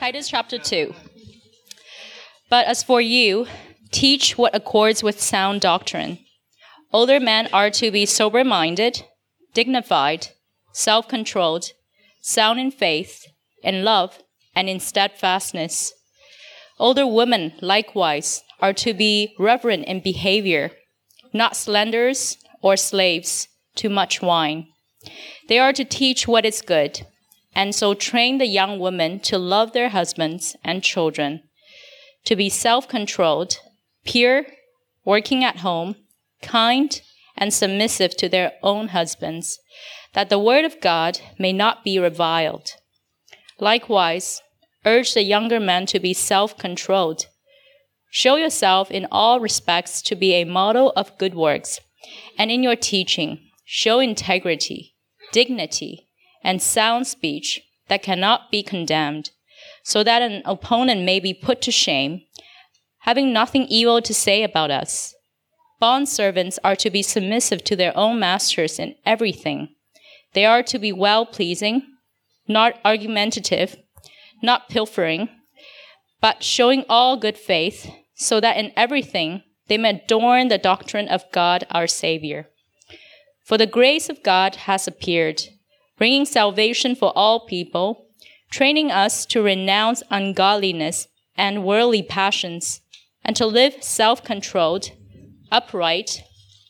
Titus chapter 2. But as for you, teach what accords with sound doctrine. Older men are to be sober-minded, dignified, self-controlled, sound in faith, in love, and in steadfastness. Older women, likewise, are to be reverent in behavior, not slanderers or slaves to much wine. They are to teach what is good, and so train the young women to love their husbands and children, to be self-controlled, pure, working at home, kind, and submissive to their own husbands, that the word of God may not be reviled. Likewise, urge the younger men to be self-controlled. Show yourself in all respects to be a model of good works, and in your teaching, show integrity, dignity, and sound speech that cannot be condemned, so that an opponent may be put to shame, having nothing evil to say about us. Bondservants are to be submissive to their own masters in everything. They are to be well-pleasing, not argumentative, not pilfering, but showing all good faith, so that in everything they may adorn the doctrine of God our Savior. For the grace of God has appeared, bringing salvation for all people, training us to renounce ungodliness and worldly passions, and to live self-controlled, upright,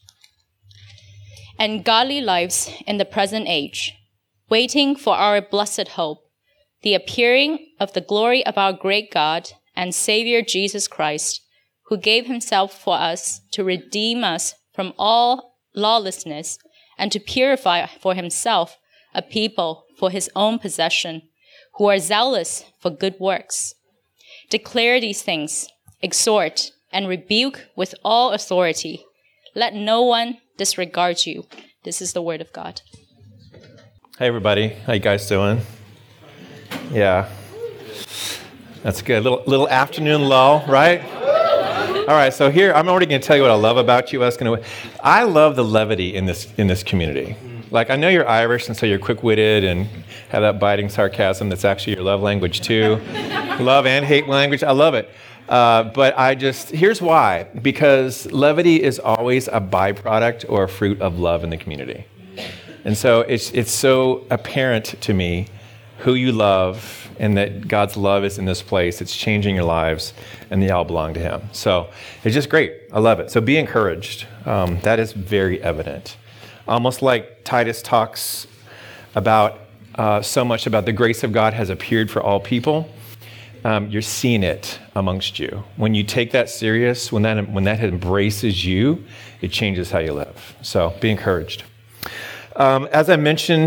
and godly lives in the present age, waiting for our blessed hope, the appearing of the glory of our great God and Savior Jesus Christ, who gave himself for us to redeem us from all lawlessness and to purify for himself a people for his own possession, who are zealous for good works. Declare these things, exhort, and rebuke with all authority. Let no one disregard you. This is the word of God. Hey everybody, how you guys doing? Yeah, that's good. Little afternoon lull, right? All right, so here I'm already going to tell you what I love about you. I love the levity in this community. Like, I know you're Irish, and so you're quick-witted and have that biting sarcasm that's actually your love language too. Love and hate language. I love it. But here's why. Because levity is always a byproduct or a fruit of love in the community. And so it's so apparent to me who you love and that God's love is in this place. It's changing your lives, and they all belong to him. So it's just great. I love it. So be encouraged. That is very evident. Almost like Titus talks about so much about the grace of God has appeared for all people. You're seeing it amongst you. When you take that serious, when that embraces you, it changes how you live. So be encouraged. As I mentioned,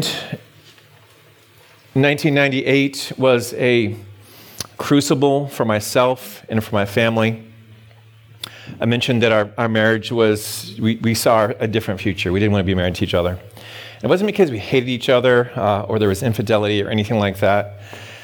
1998 was a crucible for myself and for my family. I mentioned that our marriage we saw a different future. We didn't want to be married to each other. It wasn't because we hated each other or there was infidelity or anything like that.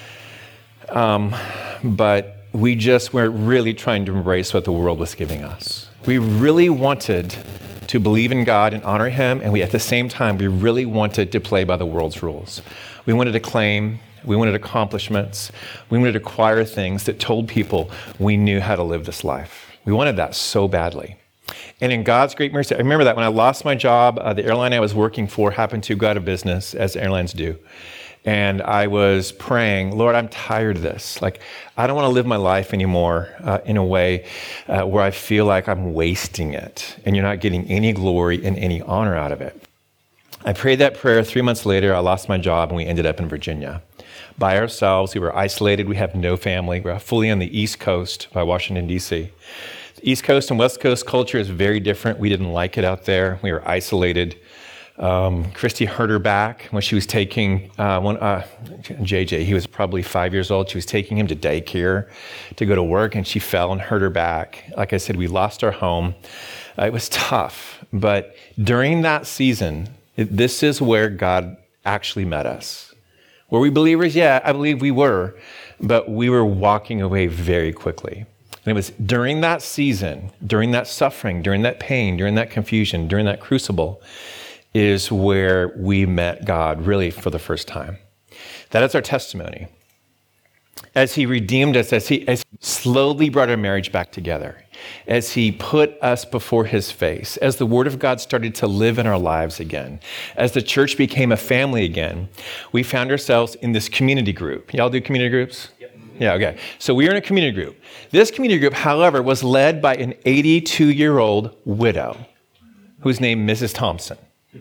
But we just weren't really trying to embrace what the world was giving us. We really wanted to believe in God and honor him, and at the same time, we really wanted to play by the world's rules. We wanted to claim, we wanted accomplishments, we wanted to acquire things that told people we knew how to live this life. We wanted that so badly. And in God's great mercy, I remember that when I lost my job, the airline I was working for happened to go out of business, as airlines do. And I was praying, Lord, I'm tired of this. Like, I don't want to live my life anymore in a way where I feel like I'm wasting it and you're not getting any glory and any honor out of it. I prayed that prayer. 3 months later, I lost my job and we ended up in Virginia. By ourselves, we were isolated. We have no family. We're fully on the East Coast by Washington, D.C. The East Coast and West Coast culture is very different. We didn't like it out there. We were isolated. Christy hurt her back when she was taking JJ. He was probably 5 years old. She was taking him to daycare to go to work, and she fell and hurt her back. Like I said, we lost our home. It was tough. But during that season, this is where God actually met us. Were we believers? Yeah, I believe we were. But we were walking away very quickly. And it was during that season, during that suffering, during that pain, during that confusion, during that crucible, is where we met God really for the first time. That is our testimony. as he redeemed us, as he slowly brought our marriage back together, as he put us before his face, as the word of God started to live in our lives again, as the church became a family again, we found ourselves in this community group. Y'all do community groups? Yep. Yeah, okay. So we were in a community group. This community group, however, was led by an 82-year-old widow who's named Mrs. Thompson.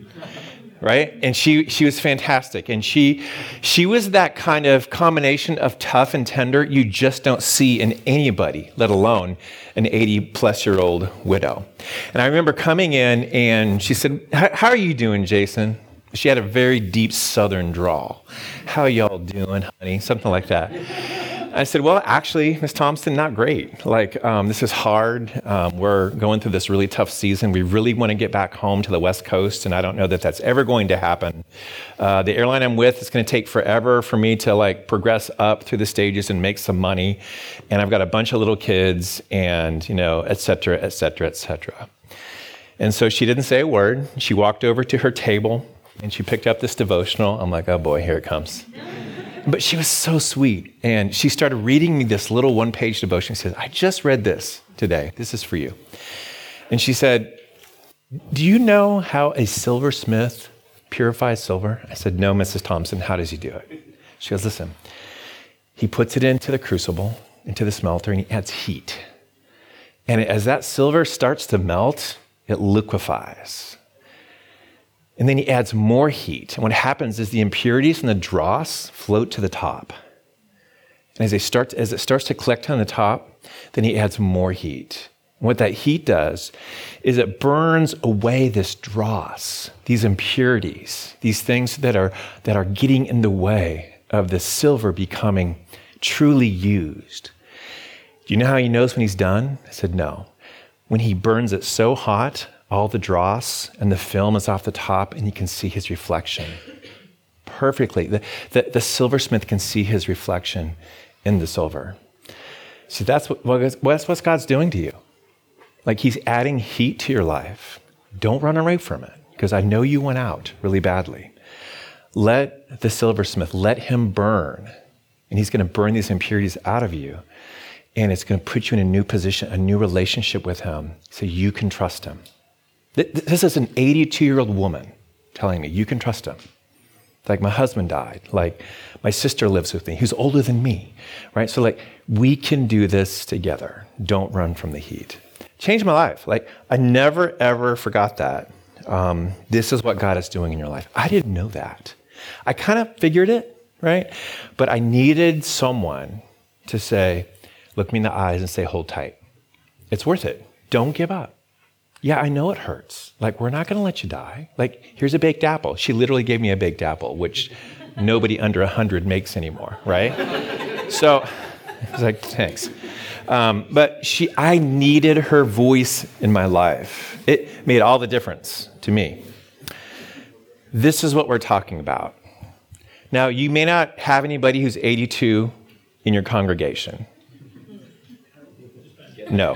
Right? And she was fantastic. And she was that kind of combination of tough and tender you just don't see in anybody, let alone an 80-plus-year-old widow. And I remember coming in and she said, "How are you doing, Jason?" She had a very deep Southern drawl. "How y'all doing, honey?" Something like that. I said, "Well, actually, Ms. Thompson, not great. This is hard. We're going through this really tough season. We really want to get back home to the West Coast, and I don't know that that's ever going to happen. The airline I'm with, it's going to take forever for me to progress up through the stages and make some money. And I've got a bunch of little kids and, et cetera, et cetera, et cetera." And so she didn't say a word. She walked over to her table and she picked up this devotional. I'm like, oh boy, here it comes. But she was so sweet. And she started reading me this little one-page devotion. She said, "I just read this today. This is for you." And she said, "Do you know how a silversmith purifies silver?" I said, "No, Mrs. Thompson. How does he do it?" She goes, "Listen, he puts it into the crucible, into the smelter, and he adds heat. And as that silver starts to melt, it liquefies. And then he adds more heat. And what happens is the impurities from the dross float to the top. And as it starts to collect on the top, then he adds more heat. And what that heat does is it burns away this dross, these impurities, these things that are getting in the way of the silver becoming truly used. Do you know how he knows when he's done?" I said, "No. When he burns it so hot, all the dross and the film is off the top and you can see his reflection perfectly. The silversmith can see his reflection in the silver." So that's what God's doing to you. He's adding heat to your life. Don't run away from it, because I know you went out really badly. Let the silversmith, let him burn. And he's going to burn these impurities out of you. And it's going to put you in a new position, a new relationship with him, so you can trust him. This is an 82-year-old woman telling me, you can trust him. My husband died. My sister lives with me, who's older than me, right? So we can do this together. Don't run from the heat. Changed my life. I never, ever forgot that. This is what God is doing in your life. I didn't know that. I kind of figured it, right? But I needed someone to say, look me in the eyes and say, hold tight. It's worth it. Don't give up. Yeah, I know it hurts. We're not going to let you die. Here's a baked apple. She literally gave me a baked apple, which nobody under 100 makes anymore, right? So I was thanks. But I needed her voice in my life. It made all the difference to me. This is what we're talking about. Now, you may not have anybody who's 82 in your congregation. No.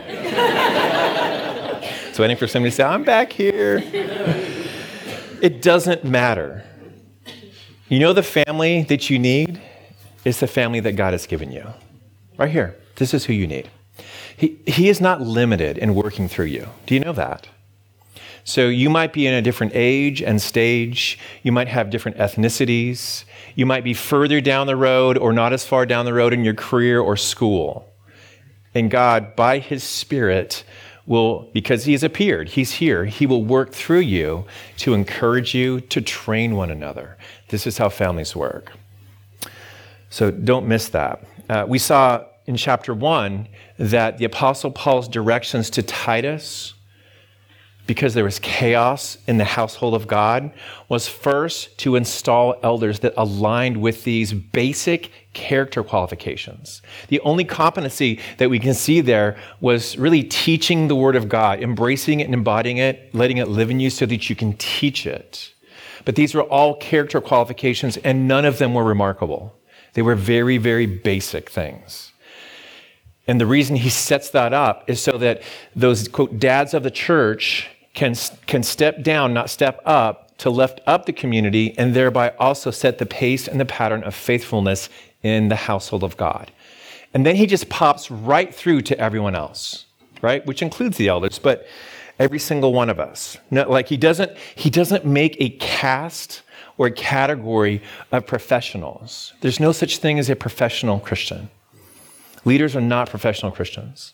So waiting for somebody to say, I'm back here. It doesn't matter. You know the family that you need is the family that God has given you. Right here. This is who you need. He is not limited in working through you. Do you know that? So you might be in a different age and stage. You might have different ethnicities. You might be further down the road or not as far down the road in your career or school. And God, by his Spirit, will, because he has appeared, he's here, he will work through you to encourage you to train one another. This is how families work. So don't miss that. We saw in chapter 1 that the Apostle Paul's directions to Titus, because there was chaos in the household of God, was first to install elders that aligned with these basic character qualifications. The only competency that we can see there was really teaching the Word of God, embracing it and embodying it, letting it live in you so that you can teach it. But these were all character qualifications, and none of them were remarkable. They were very, very basic things. And the reason he sets that up is so that those, quote, dads of the church can step down, not step up, to lift up the community and thereby also set the pace and the pattern of faithfulness in the household of God. And then he just pops right through to everyone else, right? Which includes the elders, but every single one of us. No, like he doesn't make a caste or a category of professionals. There's no such thing as a professional Christian. Leaders are not professional Christians.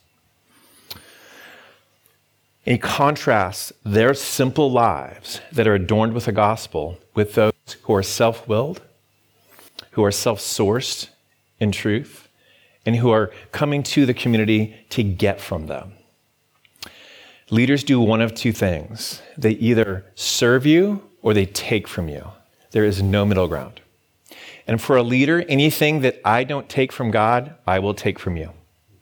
He contrasts their simple lives that are adorned with the gospel with those who are self-willed, who are self-sourced in truth, and who are coming to the community to get from them. Leaders do one of two things. They either serve you or they take from you. There is no middle ground. And for a leader, anything that I don't take from God, I will take from you.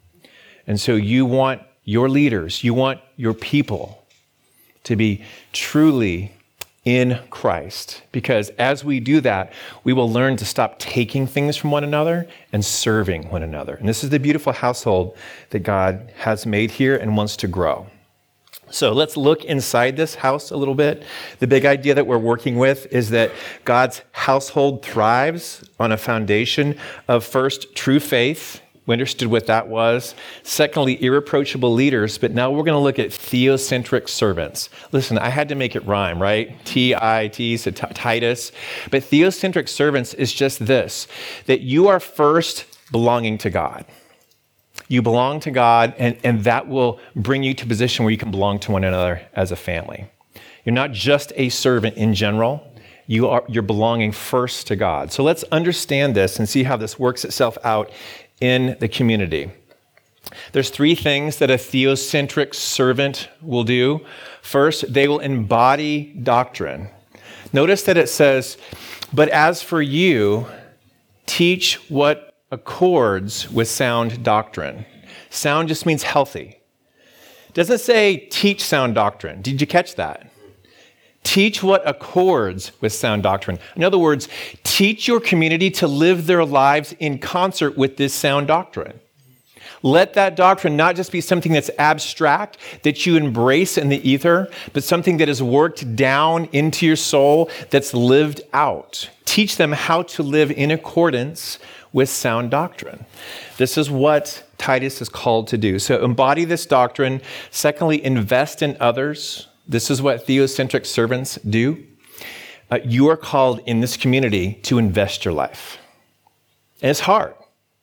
And so you want your leaders, you want your people to be truly in Christ. Because as we do that, we will learn to stop taking things from one another and serving one another. And this is the beautiful household that God has made here and wants to grow. So let's look inside this house a little bit. The big idea that we're working with is that God's household thrives on a foundation of first, true faith. We understood what that was. Secondly, irreproachable leaders. But now we're going to look at theocentric servants. Listen, I had to make it rhyme, right? T-I-T, so Titus. But theocentric servants is just this, that you are first belonging to God. You belong to God, and that will bring you to a position where you can belong to one another as a family. You're not just a servant in general. You're belonging first to God. So let's understand this and see how this works itself out in the community. There's three things that a theocentric servant will do. First, they will embody doctrine. Notice that it says, "But as for you, teach what accords with sound doctrine." Sound just means healthy. It doesn't say teach sound doctrine. Did you catch that? Teach what accords with sound doctrine. In other words, teach your community to live their lives in concert with this sound doctrine. Let that doctrine not just be something that's abstract, that you embrace in the ether, but something that is worked down into your soul, that's lived out. Teach them how to live in accordance with sound doctrine. This is what Titus is called to do. So embody this doctrine. Secondly, invest in others. This is what theocentric servants do. You are called in this community to invest your life. And it's hard.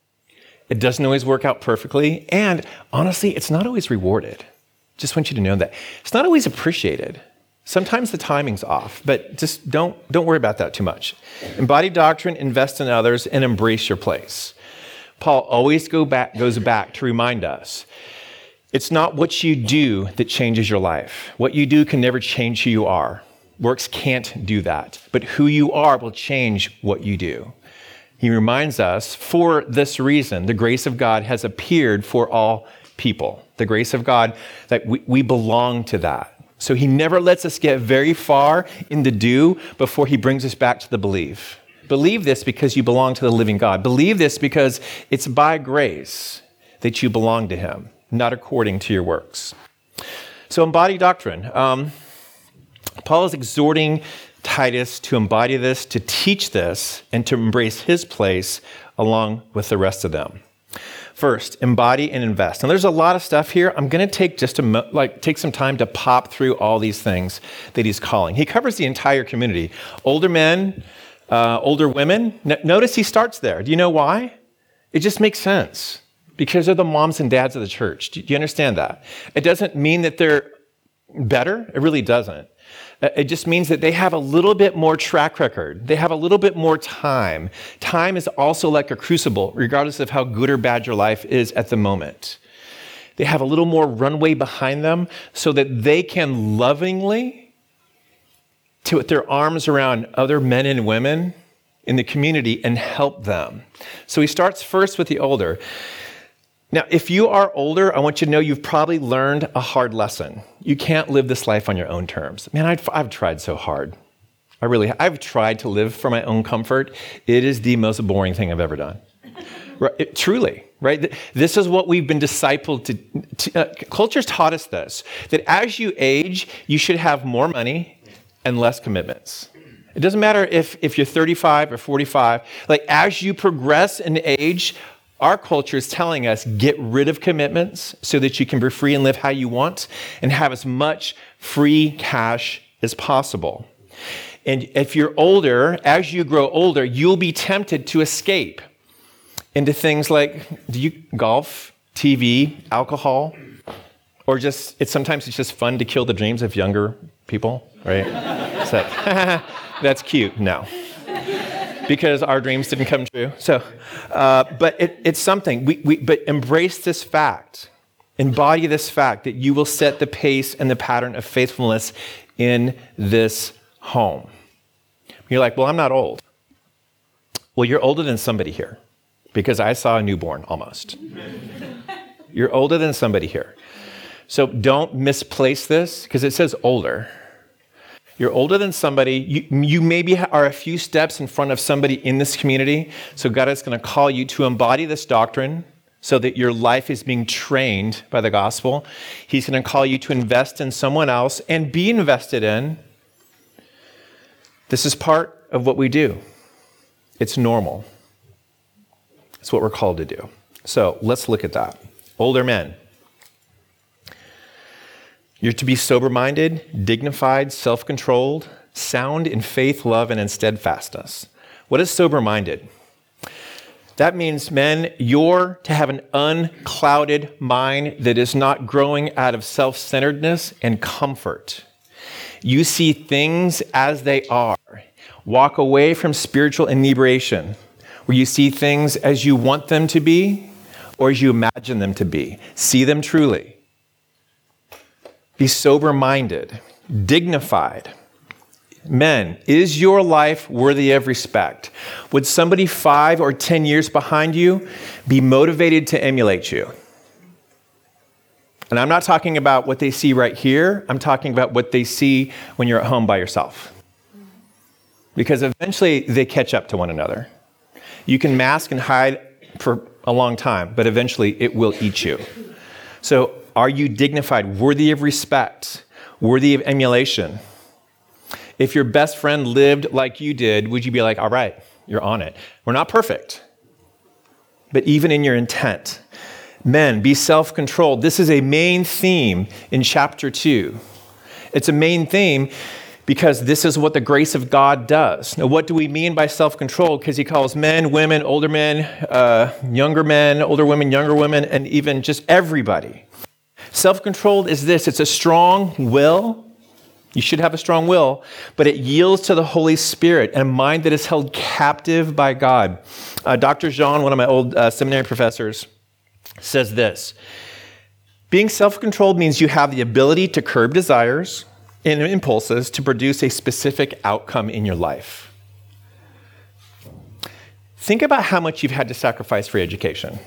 It doesn't always work out perfectly. And honestly, it's not always rewarded. Just want you to know that. It's not always appreciated. Sometimes the timing's off, but just don't worry about that too much. Embody doctrine, invest in others, and embrace your place. Paul always goes back to remind us, it's not what you do that changes your life. What you do can never change who you are. Works can't do that. But who you are will change what you do. He reminds us, for this reason, the grace of God has appeared for all people. The grace of God, that we belong to that. So he never lets us get very far in the do before he brings us back to the believe. Believe this because you belong to the living God. Believe this because it's by grace that you belong to him, not according to your works. So embody doctrine. Paul is exhorting Titus to embody this, to teach this, and to embrace his place along with the rest of them. First, embody and invest. Now, there's a lot of stuff here. I'm going to take take some time to pop through all these things that he's calling. He covers the entire community. Older men, older women. Notice he starts there. Do you know why? It just makes sense. Because they're the moms and dads of the church. Do you understand that? It doesn't mean that they're better. It really doesn't. It just means that they have a little bit more track record. They have a little bit more time. Time is also like a crucible, regardless of how good or bad your life is at the moment. They have a little more runway behind them so that they can lovingly put their arms around other men and women in the community and help them. So he starts first with the older. Now, if you are older, I want you to know you've probably learned a hard lesson. You can't live this life on your own terms. Man, I've tried so hard. I've tried to live for my own comfort. It is the most boring thing I've ever done. Truly, right? This is what we've been discipled to. Culture's taught us this, that as you age, you should have more money and less commitments. It doesn't matter if you're 35 or 45. Like, as you progress in age, our culture is telling us, get rid of commitments so that you can be free and live how you want and have as much free cash as possible. And if you're older, as you grow older, you'll be tempted to escape into things like golf, TV, alcohol, or sometimes it's just fun to kill the dreams of younger people, right? It's like, that's cute. No. Because our dreams didn't come true. So, but it's something. But embrace this fact. Embody this fact that you will set the pace and the pattern of faithfulness in this home. You're like, well, I'm not old. Well, you're older than somebody here because I saw a newborn almost. You're older than somebody here. So don't misplace this because it says older. You're older than somebody. You maybe are a few steps in front of somebody in this community. So God is going to call you to embody this doctrine so that your life is being trained by the gospel. He's going to call you to invest in someone else and be invested in. This is part of what we do. It's normal. It's what we're called to do. So let's look at that. Older men. You're to be sober-minded, dignified, self-controlled, sound in faith, love, and in steadfastness. What is sober-minded? That means, men, you're to have an unclouded mind that is not growing out of self-centeredness and comfort. You see things as they are. Walk away from spiritual inebriation, where you see things as you want them to be or as you imagine them to be. See them truly. Be sober-minded, dignified. Men, is your life worthy of respect? Would somebody 5 or 10 years behind you be motivated to emulate you? And I'm not talking about what they see right here. I'm talking about what they see when you're at home by yourself. Because eventually they catch up to one another. You can mask and hide for a long time, but eventually it will eat you. So are you dignified, worthy of respect, worthy of emulation? If your best friend lived like you did, would you be like, all right, you're on it? We're not perfect, but even in your intent. Men, be self-controlled. This is a main theme in chapter 2. It's a main theme because this is what the grace of God does. Now, what do we mean by self-control? Because he calls men, women, older men, younger men, older women, younger women, and even just everybody. Self-controlled is this. It's a strong will. You should have a strong will, but it yields to the Holy Spirit and a mind that is held captive by God. Dr. Jean, one of my old seminary professors, says this. Being self-controlled means you have the ability to curb desires and impulses to produce a specific outcome in your life. Think about how much you've had to sacrifice for education.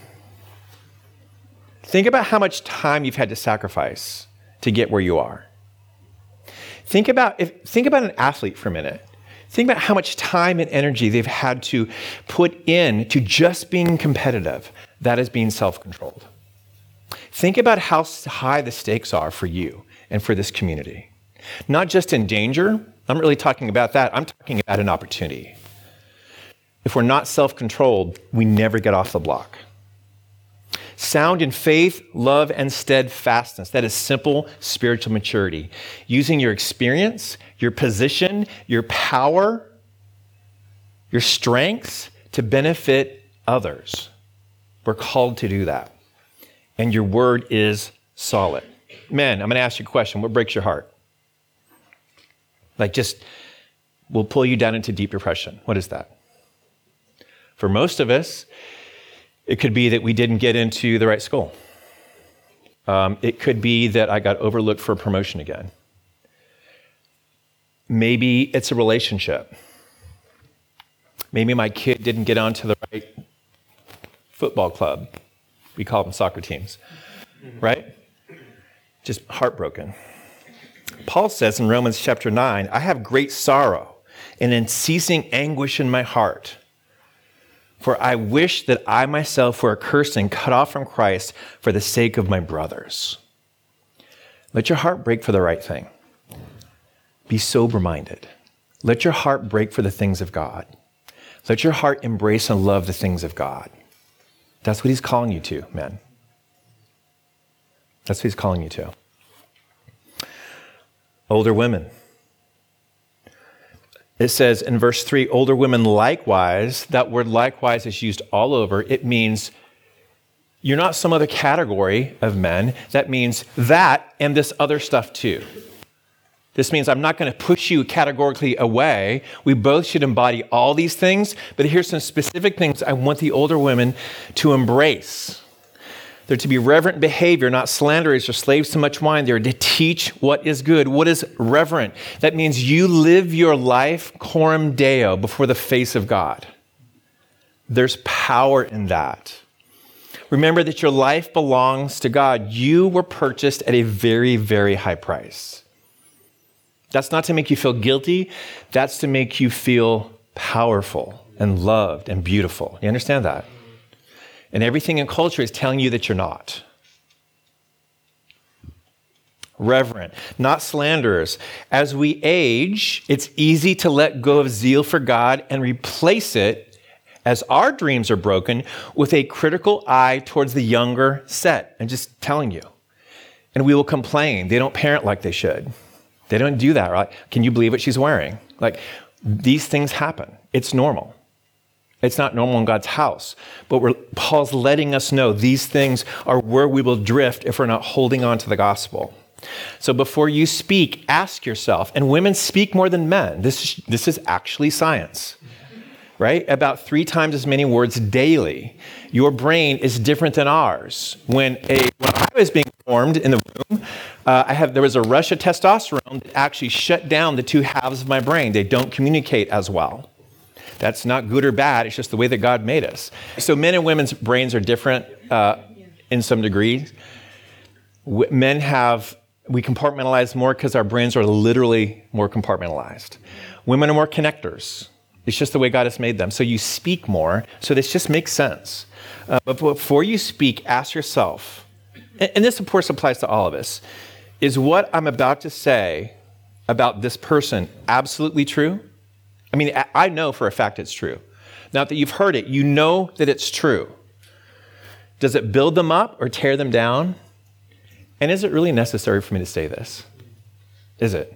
Think about how much time you've had to sacrifice to get where you are. Think about an athlete for a minute. Think about how much time and energy they've had to put in to just being competitive. That is being self-controlled. Think about how high the stakes are for you and for this community. Not just in danger. I'm not really talking about that. I'm talking about an opportunity. If we're not self-controlled, we never get off the block. Sound in faith, love, and steadfastness. That is simple spiritual maturity. Using your experience, your position, your power, your strengths to benefit others. We're called to do that. And your word is solid. Men, I'm going to ask you a question. What breaks your heart? Will pull you down into deep depression. What is that? For most of us, it could be that we didn't get into the right school. It could be that I got overlooked for a promotion again. Maybe it's a relationship. Maybe my kid didn't get onto the right football club. We call them soccer teams, right? Just heartbroken. Paul says in Romans chapter 9, I have great sorrow and unceasing anguish in my heart. For I wish that I myself were accursed and cut off from Christ for the sake of my brothers. Let your heart break for the right thing. Be sober-minded. Let your heart break for the things of God. Let your heart embrace and love the things of God. That's what he's calling you to, men. That's what he's calling you to. Older women. It says in verse 3, older women likewise. That word likewise is used all over. It means you're not some other category of men. That means that and this other stuff too. This means I'm not going to push you categorically away. We both should embody all these things, but here's some specific things I want the older women to embrace. They're to be reverent behavior, not slanderers or slaves to much wine. They're to teach what is good. What is reverent? That means you live your life coram Deo, before the face of God. There's power in that. Remember that your life belongs to God. You were purchased at a very, very high price. That's not to make you feel guilty. That's to make you feel powerful and loved and beautiful. You understand that? And everything in culture is telling you that you're not. Reverent, not slanderers. As we age, it's easy to let go of zeal for God and replace it, as our dreams are broken, with a critical eye towards the younger set. I'm just telling you. And we will complain. They don't parent like they should. They don't do that, right? Can you believe what she's wearing? Like, these things happen. It's normal. It's not normal in God's house. But Paul's letting us know these things are where we will drift if we're not holding on to the gospel. So before you speak, ask yourself, and women speak more than men. This is actually science, right? About 3 times as many words daily. Your brain is different than ours. When I was being formed in the room, there was a rush of testosterone that actually shut down the 2 halves of my brain. They don't communicate as well. That's not good or bad. It's just the way that God made us. So men and women's brains are different in some degree. We compartmentalize more because our brains are literally more compartmentalized. Women are more connectors. It's just the way God has made them. So you speak more. So this just makes sense. But before you speak, ask yourself, and this of course applies to all of us, is what I'm about to say about this person absolutely true? I mean, I know for a fact it's true. Now that you've heard it, you know that it's true. Does it build them up or tear them down? And is it really necessary for me to say this? Is it?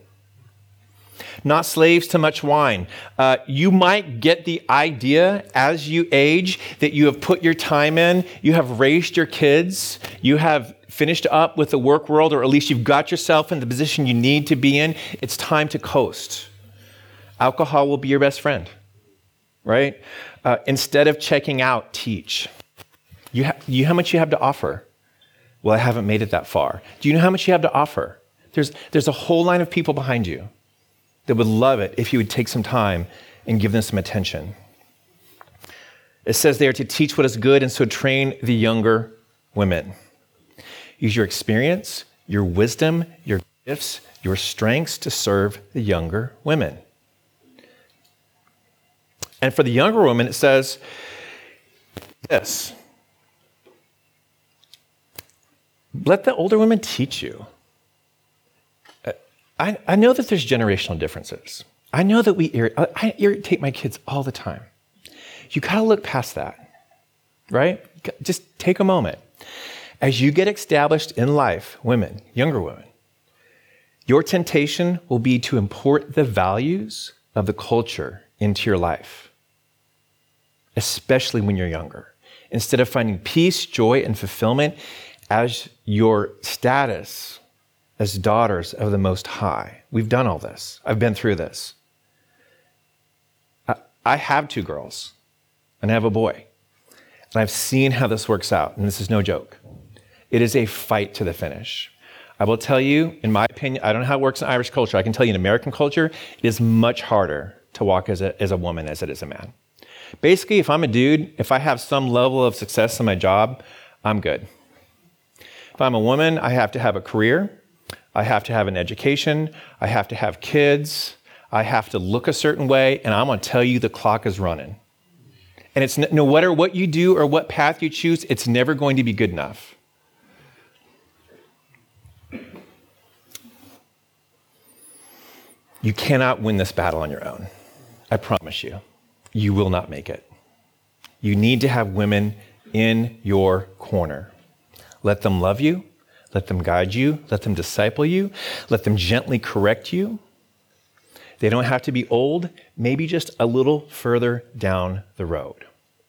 Not slaves to much wine. You might get the idea as you age that you have put your time in, you have raised your kids, you have finished up with the work world, or at least you've got yourself in the position you need to be in. It's time to coast. Alcohol will be your best friend, right? Instead of checking out, teach. You how much you have to offer? Well, I haven't made it that far. Do you know how much you have to offer? There's a whole line of people behind you that would love it if you would take some time and give them some attention. It says there to teach what is good, and so train the younger women. Use your experience, your wisdom, your gifts, your strengths to serve the younger women. And for the younger women, it says this. Let the older women teach you. I know that there's generational differences. I know that I irritate my kids all the time. You got to look past that, right? Just take a moment. As you get established in life, women, younger women, your temptation will be to import the values of the culture into your life, especially when you're younger. Instead of finding peace, joy, and fulfillment as your status as daughters of the Most High. We've done all this. I've been through this. I have 2 girls, and I have a boy. And I've seen how this works out, and this is no joke. It is a fight to the finish. I will tell you, in my opinion, I don't know how it works in Irish culture. I can tell you in American culture, it is much harder to walk as a woman as it is a man. Basically, if I'm a dude, if I have some level of success in my job, I'm good. If I'm a woman, I have to have a career. I have to have an education. I have to have kids. I have to look a certain way. And I'm going to tell you the clock is running. And it's no matter what you do or what path you choose, it's never going to be good enough. You cannot win this battle on your own. I promise you. You will not make it. You need to have women in your corner. Let them love you. Let them guide you. Let them disciple you. Let them gently correct you. They don't have to be old, maybe just a little further down the road.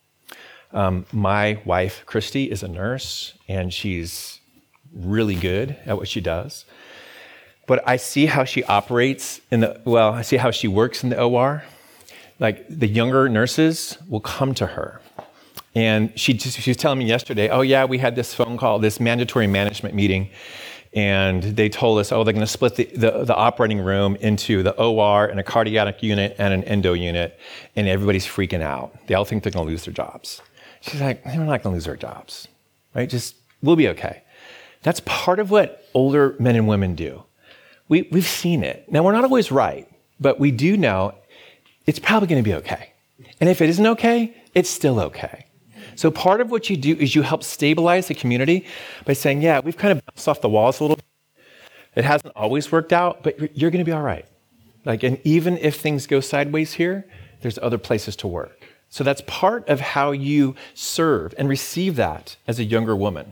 My wife, Christy, is a nurse, and she's really good at what she does. But I see how she operates I see how she works in the OR. Like, the younger nurses will come to her. And she was telling me yesterday, oh yeah, we had this phone call, this mandatory management meeting, and they told us, they're going to split the operating room into the OR and a cardiac unit and an endo unit, and everybody's freaking out. They all think they're going to lose their jobs. She's like, we're not going to lose our jobs, right? We'll be okay. That's part of what older men and women do. We've seen it. Now, we're not always right, but we do know it's probably going to be okay. And if it isn't okay, it's still okay. So part of what you do is you help stabilize the community by saying, yeah, we've kind of bounced off the walls a little bit. It hasn't always worked out, but you're going to be all right. And even if things go sideways here, there's other places to work. So that's part of how you serve and receive that as a younger woman.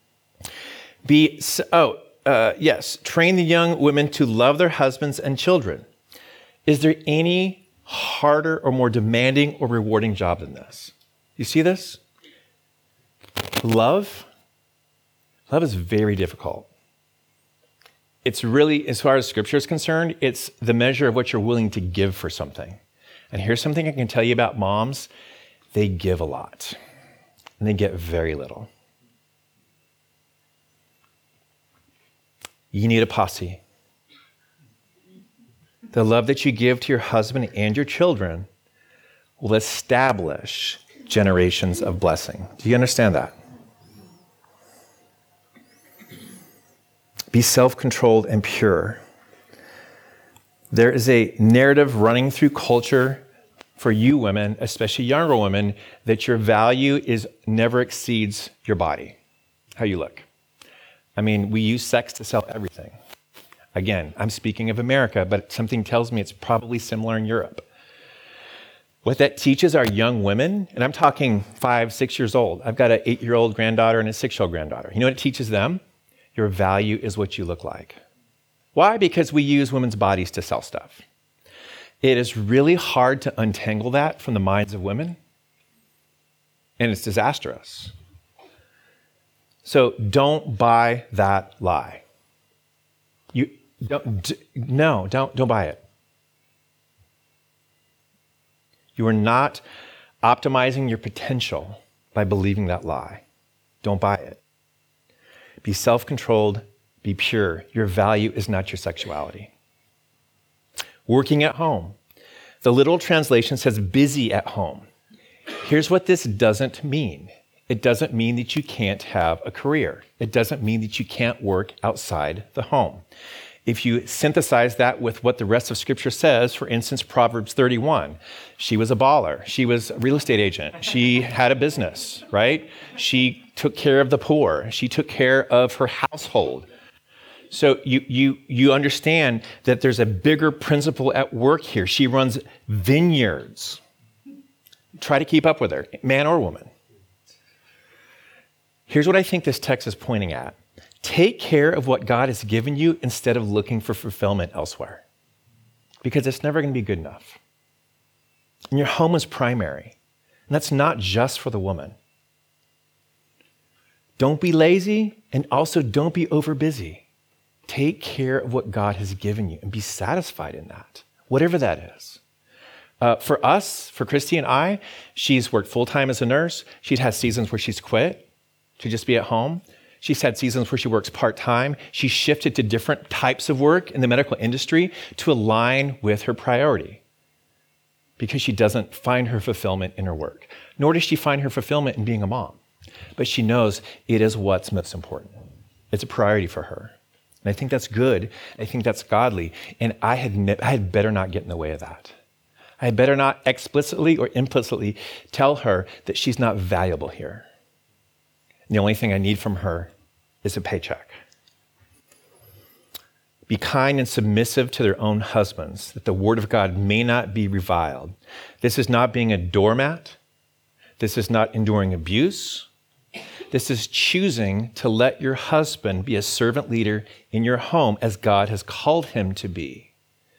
Train the young women to love their husbands and children. Is there any harder or more demanding or rewarding job than this? You see this? Love is very difficult. It's really, as far as Scripture is concerned, it's the measure of what you're willing to give for something. And here's something I can tell you about moms. They give a lot, and they get very little. You need a posse. The love that you give to your husband and your children will establish generations of blessing. Do you understand that? Be self-controlled and pure. There is a narrative running through culture for you women, especially younger women, that your value never exceeds your body, how you look. I mean, we use sex to sell everything. Again, I'm speaking of America, but something tells me it's probably similar in Europe. What that teaches our young women, and I'm talking 5, 6 years old. I've got an 8-year-old granddaughter and a 6-year-old granddaughter. You know what it teaches them? Your value is what you look like. Why? Because we use women's bodies to sell stuff. It is really hard to untangle that from the minds of women, and it's disastrous. So don't buy that lie. Don't buy it. You are not optimizing your potential by believing that lie. Don't buy it. Be self-controlled, be pure. Your value is not your sexuality. Working at home. The literal translation says busy at home. Here's what this doesn't mean. It doesn't mean that you can't have a career. It doesn't mean that you can't work outside the home. If you synthesize that with what the rest of Scripture says, for instance, Proverbs 31, she was a baller. She was a real estate agent. She had a business, right? She took care of the poor. She took care of her household. So you understand that there's a bigger principle at work here. She runs vineyards. Try to keep up with her, man or woman. Here's what I think this text is pointing at. Take care of what God has given you instead of looking for fulfillment elsewhere, because it's never going to be good enough. And your home is primary, and that's not just for the woman. Don't be lazy, and also don't be overbusy. Take care of what God has given you and be satisfied in that, whatever that is. For us, for Christy and I, she's worked full-time as a nurse. She's had seasons where she's quit to just be at home. She's had seasons where she works part-time. She shifted to different types of work in the medical industry to align with her priority, because she doesn't find her fulfillment in her work, nor does she find her fulfillment in being a mom. But she knows it is what's most important. It's a priority for her. And I think that's good. I think that's godly. And I had better not get in the way of that. I had better not explicitly or implicitly tell her that she's not valuable here. And the only thing I need from her is a paycheck. Be kind and submissive to their own husbands, that the word of God may not be reviled. This is not being a doormat. This is not enduring abuse. This is choosing to let your husband be a servant leader in your home as God has called him to be.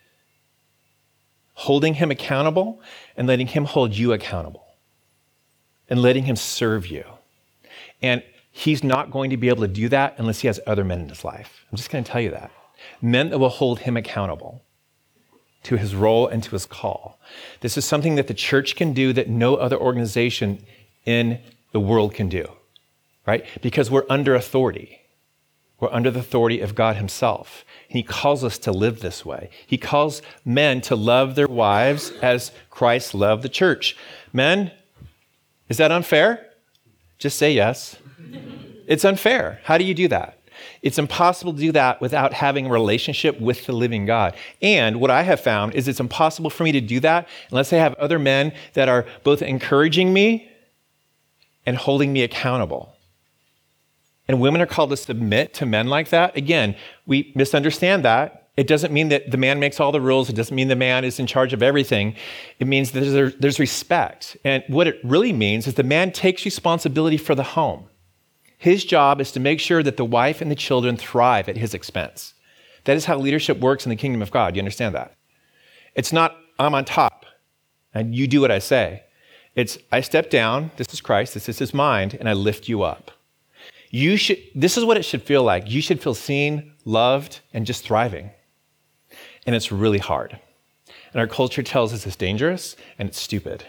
Holding him accountable and letting him hold you accountable. And letting him serve you. And he's not going to be able to do that unless he has other men in his life. I'm just going to tell you that. Men that will hold him accountable to his role and to his call. This is something that the church can do that no other organization in the world can do, right? Because we're under authority. We're under the authority of God himself. He calls us to live this way. He calls men to love their wives as Christ loved the church. Men, is that unfair? Just say yes. It's unfair. How do you do that? It's impossible to do that without having a relationship with the living God. And what I have found is it's impossible for me to do that unless I have other men that are both encouraging me and holding me accountable. And women are called to submit to men like that. Again, we misunderstand that. It doesn't mean that the man makes all the rules. It doesn't mean the man is in charge of everything. It means that there's respect. And what it really means is the man takes responsibility for the home. His job is to make sure that the wife and the children thrive at his expense. That is how leadership works in the kingdom of God. You understand that? It's not, I'm on top, and you do what I say. It's, I step down, this is Christ, this is his mind, and I lift you up. This is what it should feel like. You should feel seen, loved, and just thriving. And it's really hard. And our culture tells us it's dangerous and it's stupid.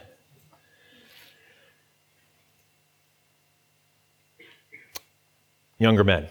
Younger men.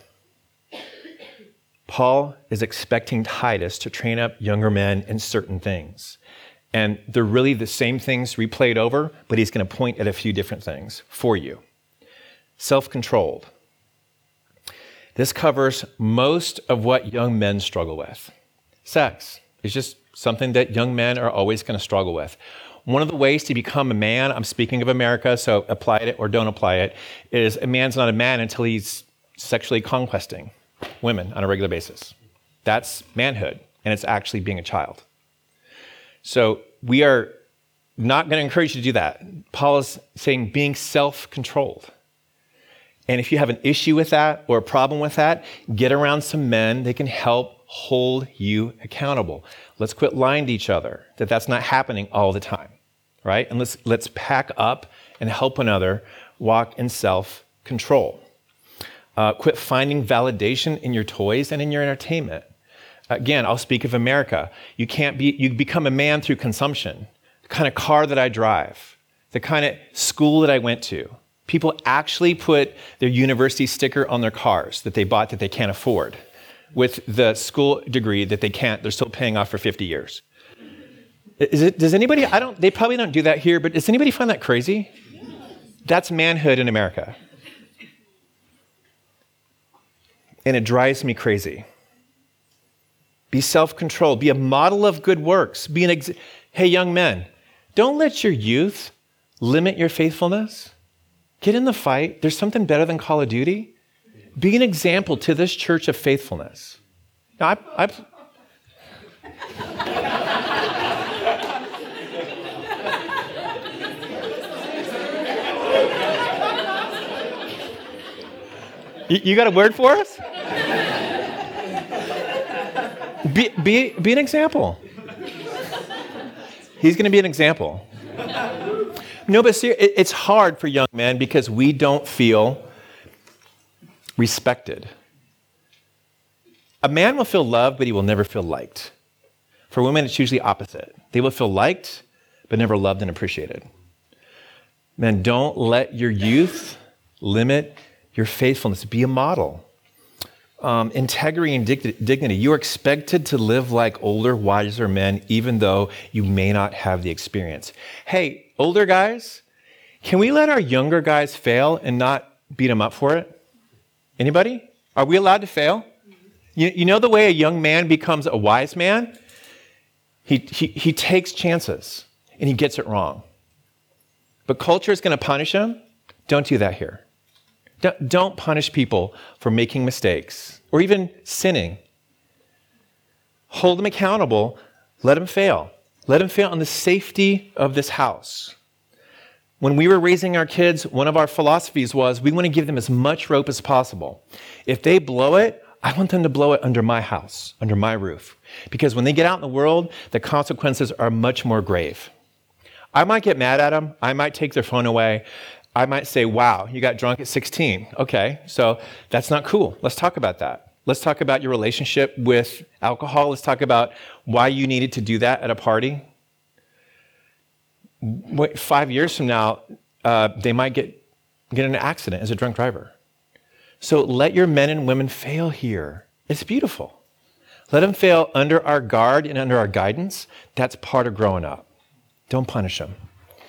Paul is expecting Titus to train up younger men in certain things. And they're really the same things replayed over, but he's going to point at a few different things for you. Self-controlled. This covers most of what young men struggle with. Sex is just something that young men are always going to struggle with. One of the ways to become a man, I'm speaking of America, so apply it or don't apply it, is a man's not a man until he's sexually conquesting women on a regular basis. That's manhood, and it's actually being a child. So we are not going to encourage you to do that. Paul is saying being self-controlled. And if you have an issue with that or a problem with that, get around some men that can help hold you accountable. Let's quit lying to each other that that's not happening all the time, right? And let's pack up and help one another walk in self-control. Quit finding validation in your toys and in your entertainment. Again, I'll speak of America. You become a man through consumption. The kind of car that I drive, the kind of school that I went to. People actually put their university sticker on their cars that they bought that they can't afford with the school degree that they're still paying off for 50 years. Does anybody, they probably don't do that here, but does anybody find that crazy? That's manhood in America. And it drives me crazy. Be self-controlled. Be a model of good works. Hey, young men, don't let your youth limit your faithfulness. Get in the fight. There's something better than Call of Duty. Be an example to this church of faithfulness. Now, You got a word for us? Be an example. He's going to be an example. No, but seriously, it's hard for young men because we don't feel respected. A man will feel loved, but he will never feel liked. For women, it's usually opposite. They will feel liked, but never loved and appreciated. Men, don't let your youth limit your faithfulness. Be a model. Integrity and dignity. You are expected to live like older, wiser men, even though you may not have the experience. Hey, older guys, can we let our younger guys fail and not beat them up for it? Anybody? Are we allowed to fail? You know the way a young man becomes a wise man? He takes chances and he gets it wrong. But culture is going to punish him. Don't do that here. Don't punish people for making mistakes or even sinning. Hold them accountable. Let them fail. Let them fail on the safety of this house. When we were raising our kids, one of our philosophies was we want to give them as much rope as possible. If they blow it, I want them to blow it under my house, under my roof. Because when they get out in the world, the consequences are much more grave. I might get mad at them. I might take their phone away. I might say, wow, you got drunk at 16. Okay, so that's not cool. Let's talk about that. Let's talk about your relationship with alcohol. Let's talk about why you needed to do that at a party. 5 years from now, they might get in an accident as a drunk driver. So let your men and women fail here. It's beautiful. Let them fail under our guard and under our guidance. That's part of growing up. Don't punish them.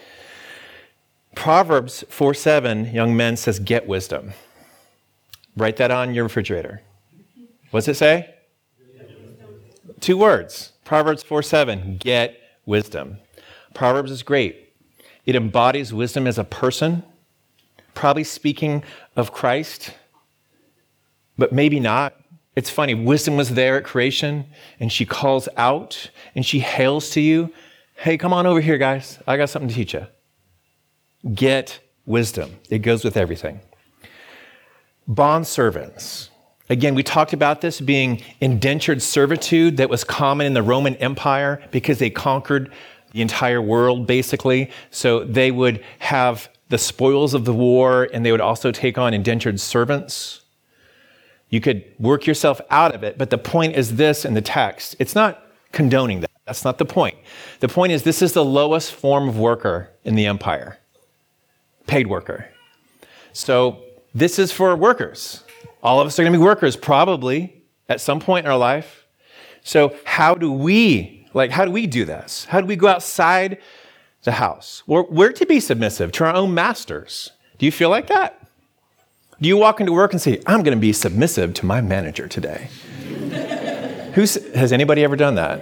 Proverbs 4:7, young men, says, get wisdom. Write that on your refrigerator. What does it say? 2 words. Proverbs 4:7, get wisdom. Proverbs is great. It embodies wisdom as a person, probably speaking of Christ, but maybe not. It's funny, wisdom was there at creation, and she calls out, and she hails to you, hey, come on over here, guys. I got something to teach you. Get wisdom. It goes with everything. Bondservants. Again, we talked about this being indentured servitude that was common in the Roman Empire because they conquered the entire world, basically. So they would have the spoils of the war, and they would also take on indentured servants. You could work yourself out of it, but the point is this in the text. It's not condoning that. That's not the point. The point is this is the lowest form of worker in the empire. Paid worker. So this is for workers. All of us are going to be workers probably at some point in our life. So how do we do this? How do we go outside the house? We're to be submissive to our own masters. Do you feel like that? Do you walk into work and say, I'm going to be submissive to my manager today? Has anybody ever done that?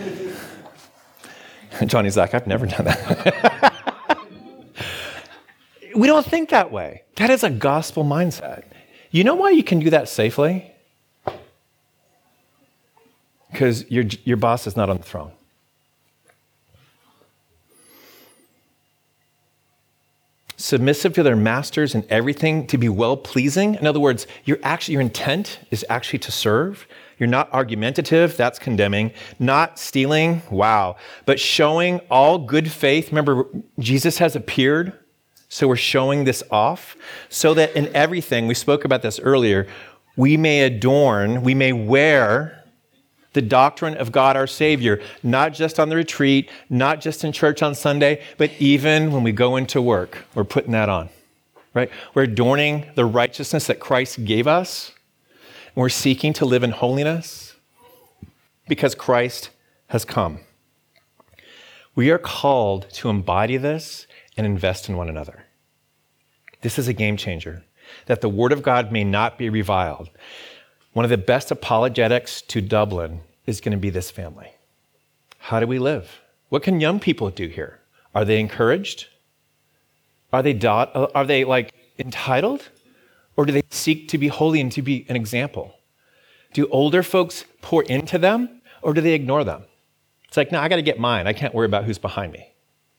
Johnny's like, I've never done that. We don't think that way. That is a gospel mindset. You know why you can do that safely? Because your boss is not on the throne. Submissive to their masters and everything, to be well-pleasing. In other words, your intent is actually to serve. You're not argumentative, that's condemning. Not stealing, wow. But showing all good faith. Remember, Jesus has appeared, so we're showing this off. So that in everything, we spoke about this earlier, we may adorn, we may wear the doctrine of God our Savior, not just on the retreat, not just in church on Sunday, but even when we go into work, we're putting that on, right? We're adorning the righteousness that Christ gave us, and we're seeking to live in holiness because Christ has come. We are called to embody this and invest in one another. This is a game changer, that the Word of God may not be reviled. One of the best apologetics to Dublin is going to be this family. How do we live? What can young people do here? Are they encouraged? Are they entitled? Or do they seek to be holy and to be an example? Do older folks pour into them, or do they ignore them? It's like, no, I got to get mine. I can't worry about who's behind me.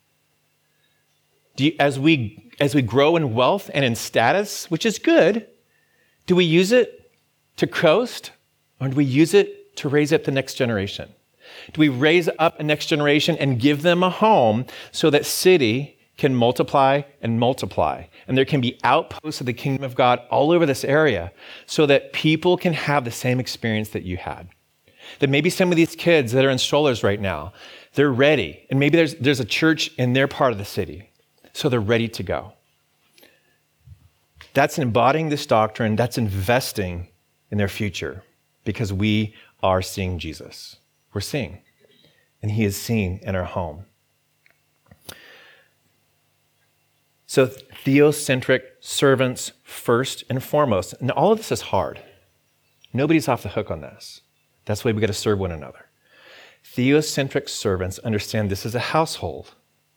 As we grow in wealth and in status, which is good, do we use it to coast, or do we use it to raise up the next generation? Do we raise up a next generation and give them a home so that city can multiply and multiply, and there can be outposts of the kingdom of God all over this area so that people can have the same experience that you had? That maybe some of these kids that are in strollers right now, they're ready, and maybe there's a church in their part of the city, so they're ready to go. That's embodying this doctrine. That's investing in their future because we are seeing Jesus. We're seeing, and he is seen in our home. So theocentric servants first and foremost. And all of this is hard. Nobody's off the hook on this. That's why we got to serve one another. Theocentric servants understand this is a household.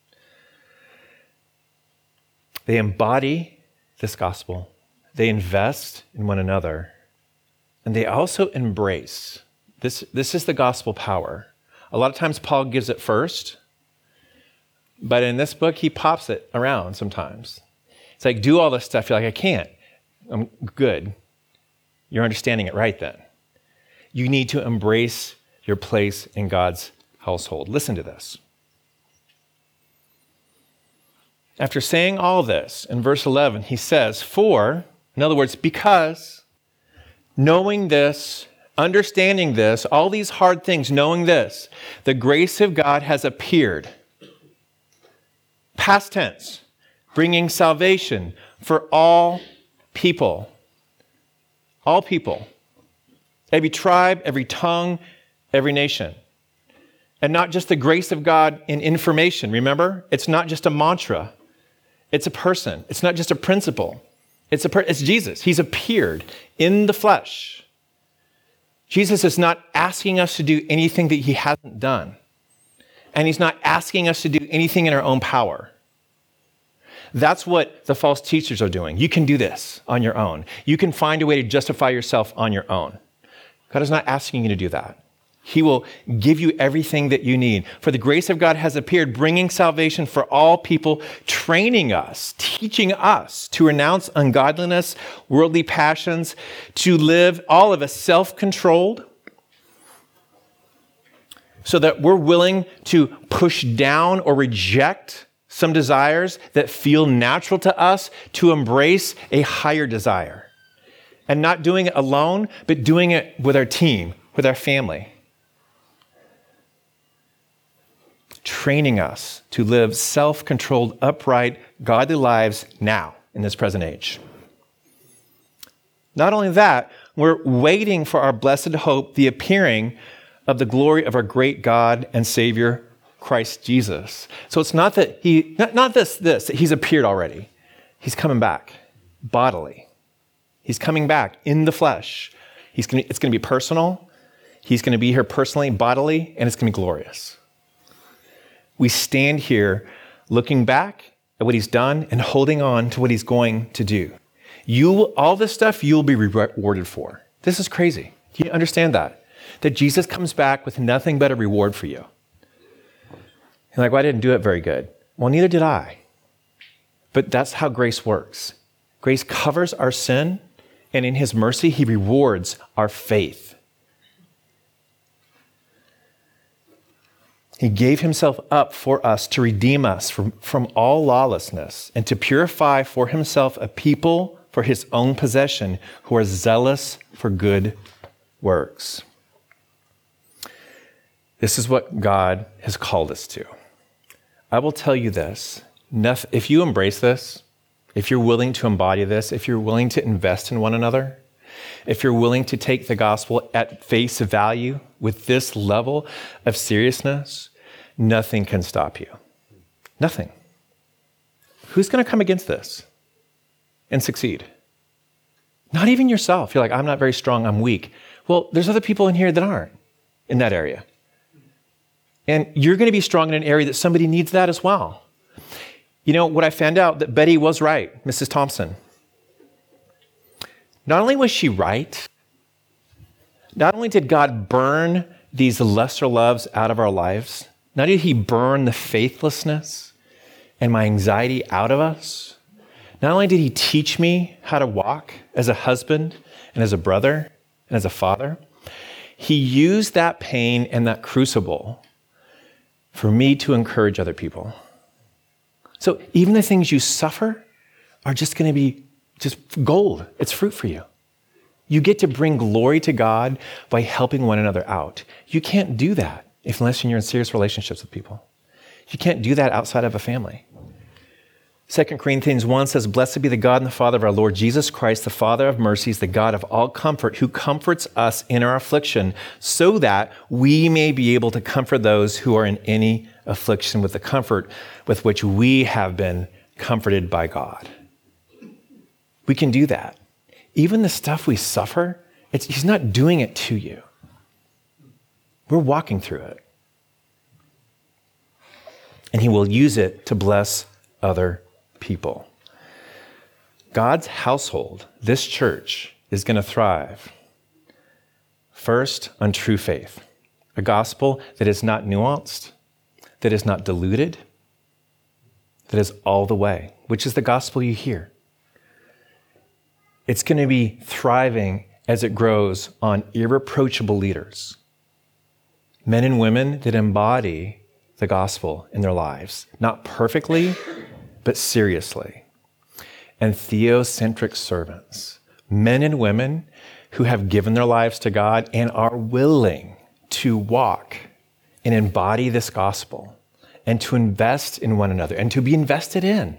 They embody this gospel. They invest in one another. And they also embrace This is the gospel power. A lot of times Paul gives it first, but in this book, he pops it around sometimes. It's like, do all this stuff. You're like, I can't. I'm good. You're understanding it right then. You need to embrace your place in God's household. Listen to this. After saying all this, in verse 11, he says, for, in other words, because, knowing this, understanding this, all these hard things, knowing this, the grace of God has appeared. Past tense, bringing salvation for all people. All people. Every tribe, every tongue, every nation. And not just the grace of God in information, remember? It's not just a mantra. It's a person. It's not just a principle. It's Jesus. He's appeared in the flesh. Jesus is not asking us to do anything that he hasn't done. And he's not asking us to do anything in our own power. That's what the false teachers are doing. You can do this on your own. You can find a way to justify yourself on your own. God is not asking you to do that. He will give you everything that you need. For the grace of God has appeared, bringing salvation for all people, training us, teaching us to renounce ungodliness, worldly passions, to live, all of us, self-controlled, so that we're willing to push down or reject some desires that feel natural to us to embrace a higher desire. And not doing it alone, but doing it with our team, with our family. Training us to live self-controlled, upright, godly lives now in this present age. Not only that, we're waiting for our blessed hope, the appearing of the glory of our great God and Savior, Christ Jesus. So it's not that that he's appeared already. He's coming back bodily. He's coming back in the flesh. It's going to be personal. He's going to be here personally, bodily, and it's going to be glorious. We stand here looking back at what he's done and holding on to what he's going to do. All this stuff you'll be rewarded for. This is crazy. Do you understand that? That Jesus comes back with nothing but a reward for you. You're like, well, I didn't do it very good. Well, neither did I. But that's how grace works. Grace covers our sin, and in his mercy, he rewards our faith. He gave himself up for us to redeem us from all lawlessness and to purify for himself a people for his own possession who are zealous for good works. This is what God has called us to. I will tell you this. If you embrace this, if you're willing to embody this, if you're willing to invest in one another, if you're willing to take the gospel at face value with this level of seriousness, nothing can stop you. Nothing. Who's going to come against this and succeed? Not even yourself. You're like, I'm not very strong, I'm weak. Well, there's other people in here that aren't in that area. And you're going to be strong in an area that somebody needs that as well. You know, what I found out, that Betty was right, Mrs. Thompson. Not only was she right, not only did God burn these lesser loves out of our lives, not only did he burn the faithlessness and my anxiety out of us, not only did he teach me how to walk as a husband and as a brother and as a father, he used that pain and that crucible for me to encourage other people. So even the things you suffer are just going to be just gold. It's fruit for you. You get to bring glory to God by helping one another out. You can't do that unless you're in serious relationships with people. You can't do that outside of a family. 2 Corinthians 1 says, "Blessed be the God and the Father of our Lord Jesus Christ, the Father of mercies, the God of all comfort, who comforts us in our affliction, so that we may be able to comfort those who are in any affliction with the comfort with which we have been comforted by God." We can do that. Even the stuff we suffer, he's not doing it to you. We're walking through it. And he will use it to bless other people. God's household, this church, is going to thrive First, on true faith, a gospel that is not nuanced, that is not diluted, that is all the way, which is the gospel you hear. It's going to be thriving as it grows on irreproachable leaders, men and women that embody the gospel in their lives, not perfectly, but seriously, and theocentric servants, men and women who have given their lives to God and are willing to walk and embody this gospel and to invest in one another and to be invested in.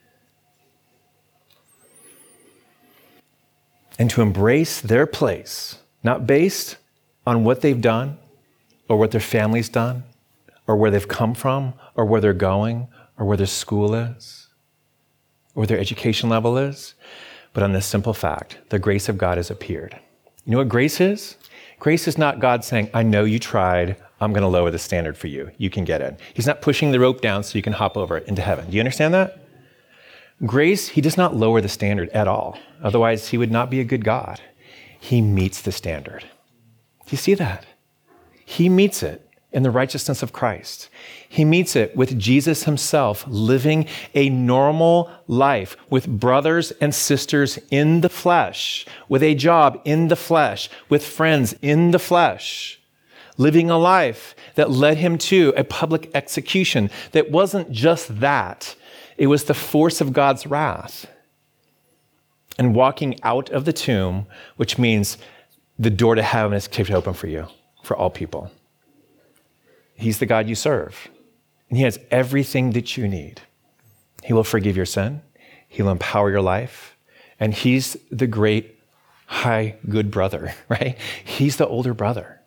And to embrace their place, not based on what they've done or what their family's done or where they've come from or where they're going or where their school is or their education level is, but on this simple fact, the grace of God has appeared. You know what grace is? Grace is not God saying, I know you tried, I'm going to lower the standard for you. You can get in. He's not pushing the rope down so you can hop over it into heaven. Do you understand that? Grace, he does not lower the standard at all. Otherwise, he would not be a good God. He meets the standard. Do you see that? He meets it in the righteousness of Christ. He meets it with Jesus himself living a normal life with brothers and sisters in the flesh, with a job in the flesh, with friends in the flesh, living a life that led him to a public execution that wasn't just that. It was the force of God's wrath. And walking out of the tomb, which means the door to heaven is kicked open for you, for all people. He's the God you serve. And he has everything that you need. He will forgive your sin. He'll empower your life. And he's the great, high, good brother, right? He's the older brother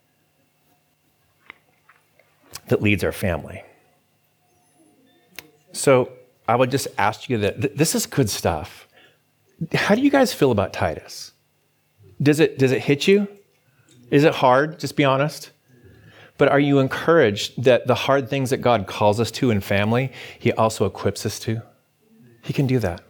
that leads our family. So I would just ask you that this is good stuff. How do you guys feel about Titus? Does it hit you? Is it hard? Just be honest. But are you encouraged that the hard things that God calls us to in family, he also equips us to? He can do that.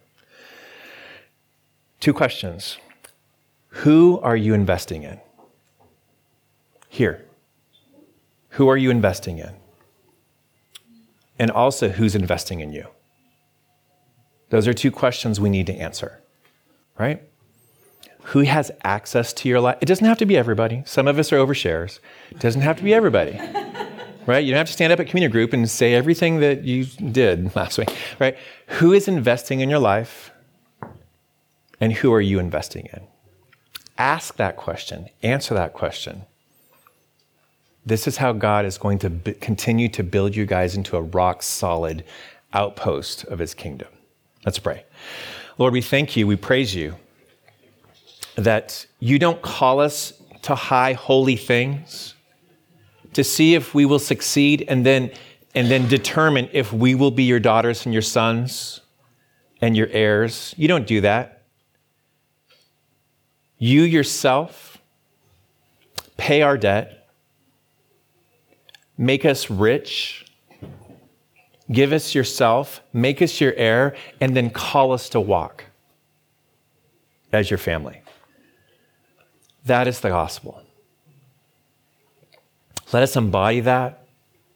2 questions. Who are you investing in? Here. Who are you investing in? And also, who's investing in you? Those are 2 questions we need to answer, right? Who has access to your life? It doesn't have to be everybody. Some of us are overshares. It doesn't have to be everybody, right? You don't have to stand up at community group and say everything that you did last week, right? Who is investing in your life? And who are you investing in? Ask that question. Answer that question. This is how God is going to continue to build you guys into a rock-solid outpost of his kingdom. Let's pray. Lord, we thank you, we praise you, that you don't call us to high, holy things to see if we will succeed and then determine if we will be your daughters and your sons and your heirs. You don't do that. You yourself pay our debt, make us rich, give us yourself, make us your heir, and then call us to walk as your family. That is the gospel. Let us embody that.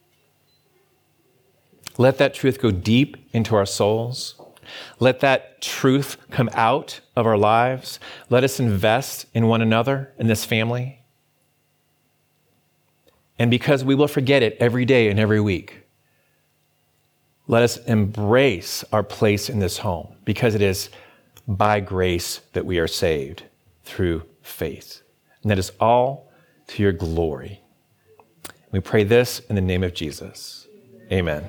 Let that truth go deep into our souls. Let that truth come out of our lives. Let us invest in one another, in this family. And because we will forget it every day and every week, let us embrace our place in this home, because it is by grace that we are saved through faith. And that is all to your glory. We pray this in the name of Jesus. Amen.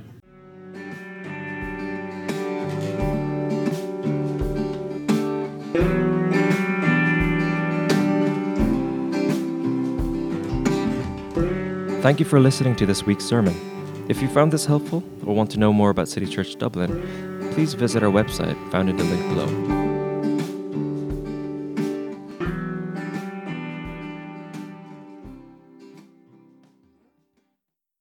Thank you for listening to this week's sermon. If you found this helpful or want to know more about City Church Dublin, please visit our website found in the link below.